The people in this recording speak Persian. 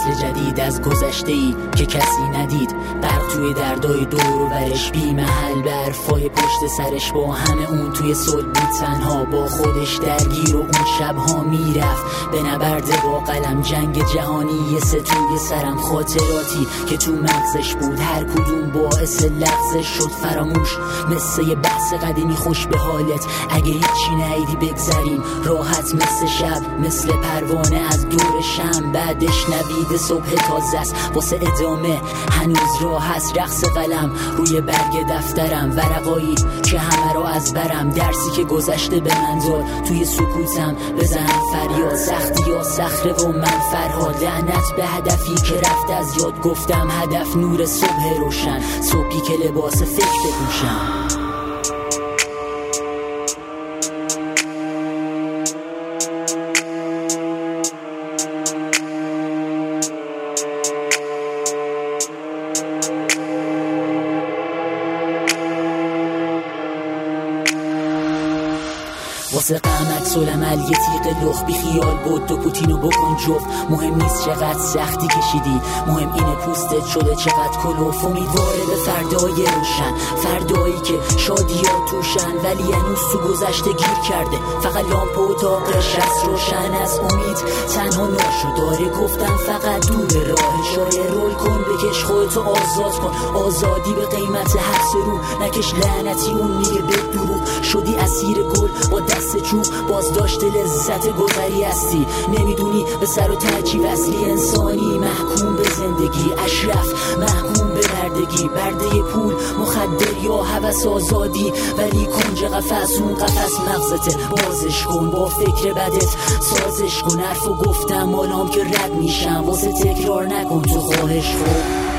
نسل جدید از گذشته‌ای که کسی ندید، غرق توی دردای دور و برش، بی محل برفای پشت سرش، با همه اون توی صلح بود تنها، با خودش درگیر و اون شبها میرفت به نبرد با قلم. جنگ جهانی توی سرم، خاطراتی که تو مغزش بود، هر کدوم باعث لغزش شد فراموش، مثل یه بحث قدیمی خوش به حالت. اگه هیچی نیدی بگذریم راحت، مثل شب، مثل پروانه از دور شم، بعدش نوید صبح تازه است واسه ادامه. هنوز راه هست، رقص قلم روی برگ دفترم، ورقایی که همه را از برم، درسی که گذشته به من داد، توی سکوتم بزنم فریاد. سختی یا صخره و من فرهاد، لعنت به هدفی که رفت از یاد. گفتم هدف نور صبح روشن، صبحی که لباس فکر بپوشم. واسه قمت سلمل یه تیغ لخ، بی خیال بود تو پوتینو بکن جفت. مهم نیست چقدر سختی کشیدی، مهم اینه پوستت شده چقدر کلوف. امیدواره به فردای روشن، فردایی که شادیات توشن، ولی هنوز تو گذشته گیر کرده. فقط لامپ و اتاقش از روشن، از امید تنها ناشو داره. گفتم فقط دور راه شای، رول کن بکش خودتو آزاد کن. آزادی به قیمت حبس رو، نکش لعنتی اون میگه به دروغ. شدی اسیر گل با دست چوب، بازداشت لذت گذری هستی. نمیدونی به سر و ترجیح اصلی انسانی، محکوم به زندگی اشرف، محکوم به بردگی، برده پول، مخدر یا هوس آزادی. ولی کنج قفس، اون قفس مغزته، بازش کن با فکر بدت، سازش کن. حرف و گفتم مالام که رد میشم، واسه تکرار نکن تو خواهش کن.